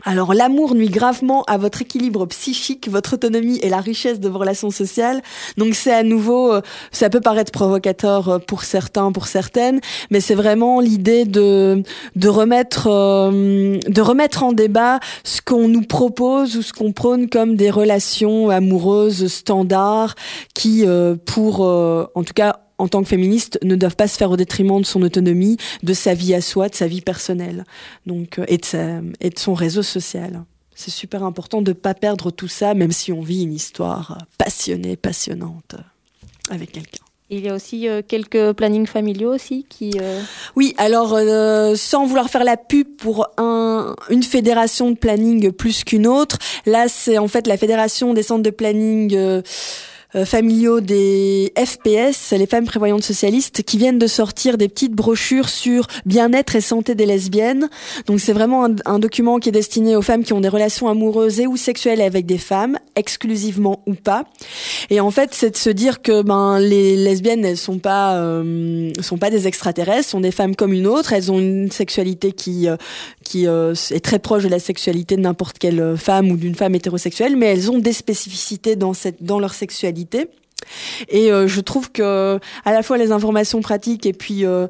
Alors l'amour nuit gravement à votre équilibre psychique, votre autonomie et la richesse de vos relations sociales. Donc c'est à nouveau, ça peut paraître provocateur pour certains, pour certaines, mais c'est vraiment l'idée de de remettre euh, de remettre en débat ce qu'on nous propose ou ce qu'on prône comme des relations amoureuses standards qui, euh, pour euh, en tout cas en tant que féministe, ne doivent pas se faire au détriment de son autonomie, de sa vie à soi, de sa vie personnelle, donc et de, sa, et de son réseau social. C'est super important de ne pas perdre tout ça, même si on vit une histoire passionnée, passionnante avec quelqu'un. Il y a aussi euh, quelques plannings familiaux aussi qui... Euh... Oui, alors euh, sans vouloir faire la pub pour un, une fédération de planning plus qu'une autre, là c'est en fait la fédération des centres de planning... Euh, Euh, familiaux des F P S, les femmes prévoyantes socialistes, qui viennent de sortir des petites brochures sur bien-être et santé des lesbiennes. Donc c'est vraiment un, un document qui est destiné aux femmes qui ont des relations amoureuses et ou sexuelles avec des femmes, exclusivement ou pas. Et en fait, c'est de se dire que ben les lesbiennes, elles sont pas euh, sont pas des extraterrestres, sont des femmes comme une autre. Elles ont une sexualité qui euh, qui euh, est très proche de la sexualité de n'importe quelle femme ou d'une femme hétérosexuelle, mais elles ont des spécificités dans cette dans leur sexualité. Et euh, je trouve que à la fois les informations pratiques et puis euh,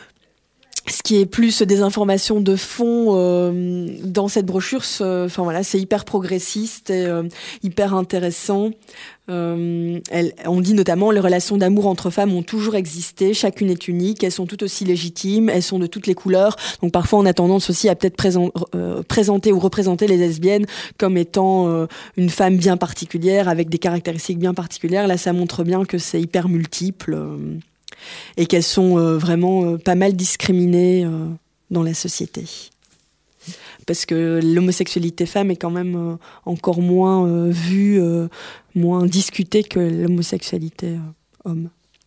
ce qui est plus des informations de fond euh, dans cette brochure, enfin voilà, c'est hyper progressiste et euh, hyper intéressant. Euh, elle, on dit notamment les relations d'amour entre femmes ont toujours existé, chacune est unique, elles sont toutes aussi légitimes, elles sont de toutes les couleurs. Donc parfois on a tendance aussi à peut-être présent, euh, présenter ou représenter les lesbiennes comme étant euh, une femme bien particulière avec des caractéristiques bien particulières. Là, ça montre bien que c'est hyper multiple. Euh, et qu'elles sont euh, vraiment euh, pas mal discriminées euh, dans la société. Parce que l'homosexualité femme est quand même euh, encore moins euh, vue, euh, moins discutée que l'homosexualité euh, homme.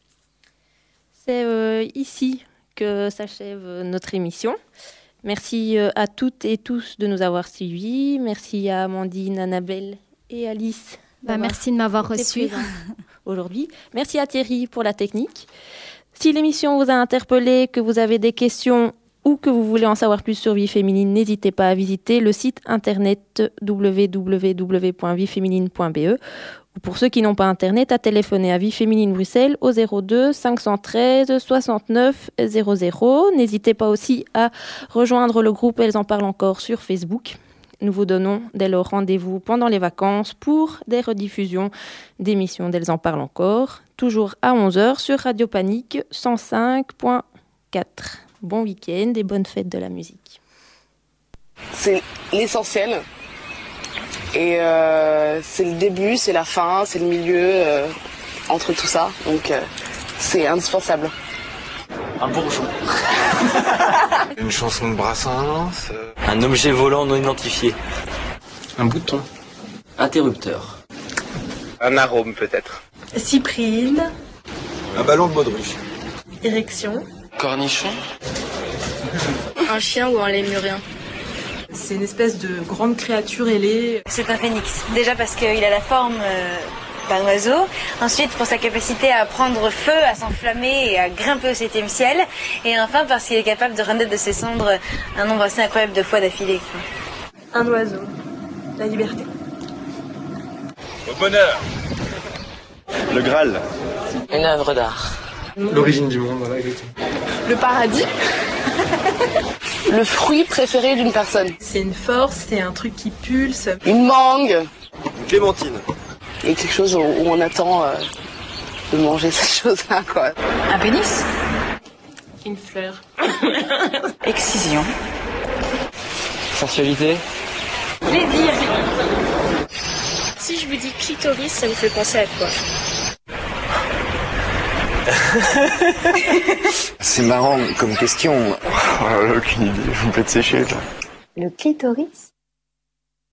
C'est euh, ici que s'achève notre émission. Merci euh, à toutes et tous de nous avoir suivis. Merci à Amandine, Annabelle et Alice. Bah, merci de m'avoir reçue aujourd'hui. Merci à Thierry pour la technique. Si l'émission vous a interpellé, que vous avez des questions ou que vous voulez en savoir plus sur Vie Féminine, n'hésitez pas à visiter le site internet w w w point vie féminine point b e ou pour ceux qui n'ont pas internet, à téléphoner à Vie Féminine Bruxelles au zéro deux cinq un trois soixante-neuf zéro zéro. N'hésitez pas aussi à rejoindre le groupe Elles en parlent encore sur Facebook. Nous vous donnons dès lors rendez-vous pendant les vacances pour des rediffusions d'émissions d'Elles en parlent encore, toujours à onze heures sur Radio Panique cent cinq point quatre. Bon week-end et bonne fête de la musique. C'est l'essentiel et euh, c'est le début, c'est la fin, c'est le milieu euh, entre tout ça, donc euh, c'est indispensable. Un bourgeon. Une chanson de Brassens. Un objet volant non identifié. Un bouton. Interrupteur. Un arôme peut-être. Cyprine. Un ballon de baudruche. Érection. Cornichon. Un chien ou un lémurien. C'est une espèce de grande créature ailée. C'est un phénix. Déjà parce qu'il a la forme euh, d'un oiseau. Ensuite pour sa capacité à prendre feu, à s'enflammer et à grimper au septième ciel. Et enfin parce qu'il est capable de renaître de ses cendres un nombre assez incroyable de fois d'affilée. Un oiseau. La liberté. Au bonheur. Le Graal. Une œuvre d'art. L'origine du monde, voilà, exactement. Le paradis. Le fruit préféré d'une personne. C'est une force, c'est un truc qui pulse. Une mangue. Une clémentine. Et quelque chose où on attend euh, de manger cette chose-là, quoi. Un pénis. Une fleur. Excision. Sensualité. Plaisir. Si je vous dis clitoris, ça vous fait penser à quoi? C'est marrant comme question. Oh, aucune idée, vous me faites sécher là. Le clitoris?